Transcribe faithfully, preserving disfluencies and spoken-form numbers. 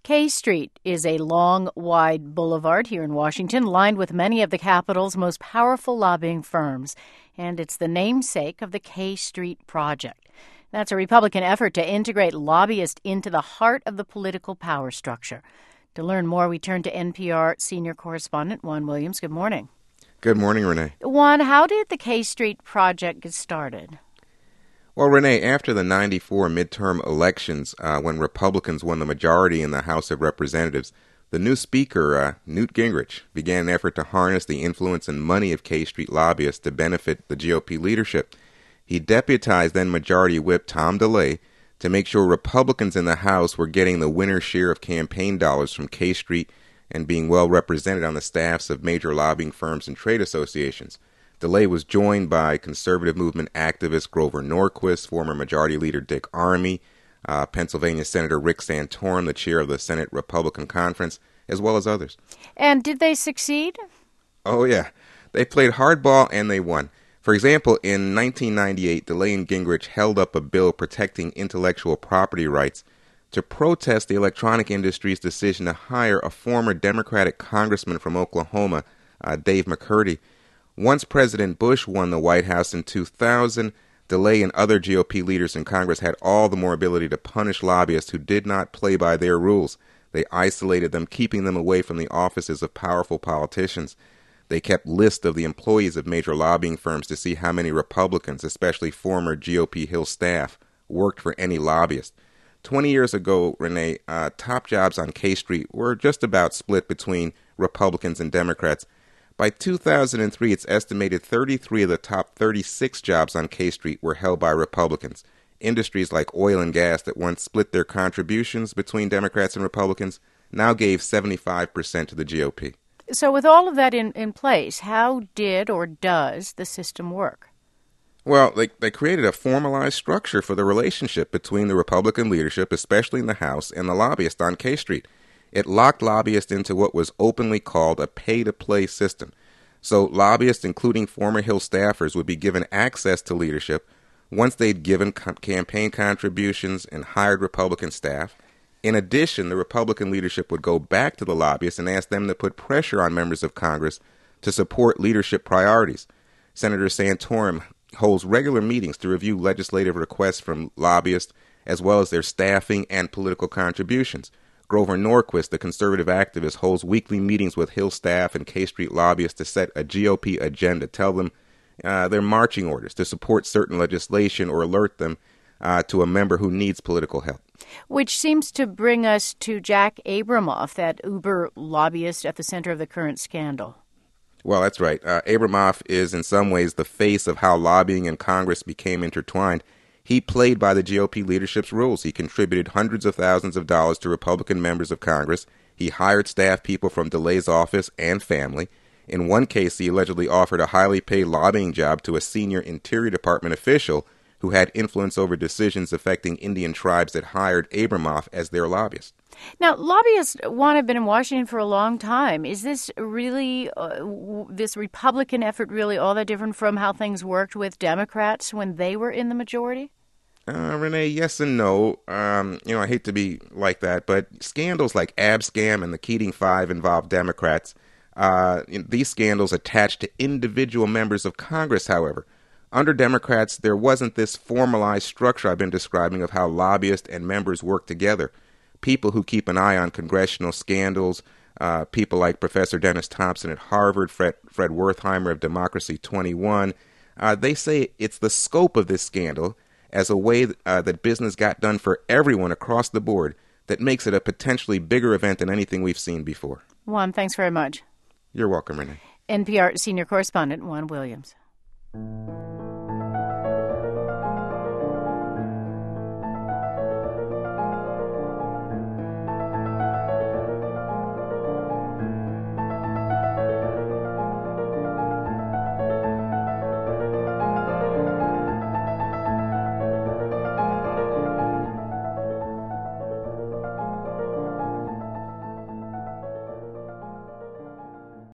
K Street is a long, wide boulevard here in Washington, lined with many of the capital's most powerful lobbying firms, and it's the namesake of the K Street Project. That's a Republican effort to integrate lobbyists into the heart of the political power structure. To learn more, we turn to N P R senior correspondent Juan Williams. Good morning. Good morning, Renee. Juan, how did the K Street Project get started? Well, Renee, after the ninety-four midterm elections, uh, when Republicans won the majority in the House of Representatives, the new Speaker, uh, Newt Gingrich, began an effort to harness the influence and money of K Street lobbyists to benefit the G O P leadership. He deputized then-Majority Whip Tom DeLay to make sure Republicans in the House were getting the winner's share of campaign dollars from K Street and being well represented on the staffs of major lobbying firms and trade associations. DeLay was joined by conservative movement activist Grover Norquist, former Majority Leader Dick Armey, uh, Pennsylvania Senator Rick Santorum, the chair of the Senate Republican Conference, as well as others. And did they succeed? Oh, yeah. They played hardball and they won. For example, in nineteen ninety-eight, DeLay and Gingrich held up a bill protecting intellectual property rights to protest the electronic industry's decision to hire a former Democratic congressman from Oklahoma, uh, Dave McCurdy. Once President Bush won the White House in two thousand, DeLay and other G O P leaders in Congress had all the more ability to punish lobbyists who did not play by their rules. They isolated them, keeping them away from the offices of powerful politicians. They kept lists of the employees of major lobbying firms to see how many Republicans, especially former G O P Hill staff, worked for any lobbyist. Twenty years ago, Renee, uh, top jobs on K Street were just about split between Republicans and Democrats. By two thousand three, it's estimated thirty-three of the top thirty-six jobs on K Street were held by Republicans. Industries like oil and gas that once split their contributions between Democrats and Republicans now gave seventy-five percent to the G O P. So with all of that in, in place, how did or does the system work? Well, they, they created a formalized structure for the relationship between the Republican leadership, especially in the House, and the lobbyists on K Street. It locked lobbyists into what was openly called a pay-to-play system. So lobbyists, including former Hill staffers, would be given access to leadership once they'd given com- campaign contributions and hired Republican staff. In addition, the Republican leadership would go back to the lobbyists and ask them to put pressure on members of Congress to support leadership priorities. Senator Santorum holds regular meetings to review legislative requests from lobbyists, as well as their staffing and political contributions. Grover Norquist, the conservative activist, holds weekly meetings with Hill staff and K Street lobbyists to set a G O P agenda, tell them uh, their marching orders to support certain legislation or alert them uh, to a member who needs political help. Which seems to bring us to Jack Abramoff, that Uber lobbyist at the center of the current scandal. Well, that's right. Uh, Abramoff is in some ways the face of how lobbying and Congress became intertwined. He played by the G O P leadership's rules. He contributed hundreds of thousands of dollars to Republican members of Congress. He hired staff people from DeLay's office and family. In one case, he allegedly offered a highly paid lobbying job to a senior Interior Department official who had influence over decisions affecting Indian tribes that hired Abramoff as their lobbyist. Now, lobbyists, Juan, have been in Washington for a long time. Is this really, uh, w- this Republican effort really all that different from how things worked with Democrats when they were in the majority? Uh, Renee, yes and no. Um, you know, I hate to be like that, but scandals like Abscam and the Keating Five involve Democrats. Uh, these scandals attached to individual members of Congress, however. Under Democrats, there wasn't this formalized structure I've been describing of how lobbyists and members work together. People who keep an eye on congressional scandals, uh, people like Professor Dennis Thompson at Harvard, Fred, Fred Wertheimer of Democracy twenty-one, uh, they say it's the scope of this scandal as a way uh, that business got done for everyone across the board that makes it a potentially bigger event than anything we've seen before. Juan, thanks very much. You're welcome, Renee. N P R senior correspondent Juan Williams.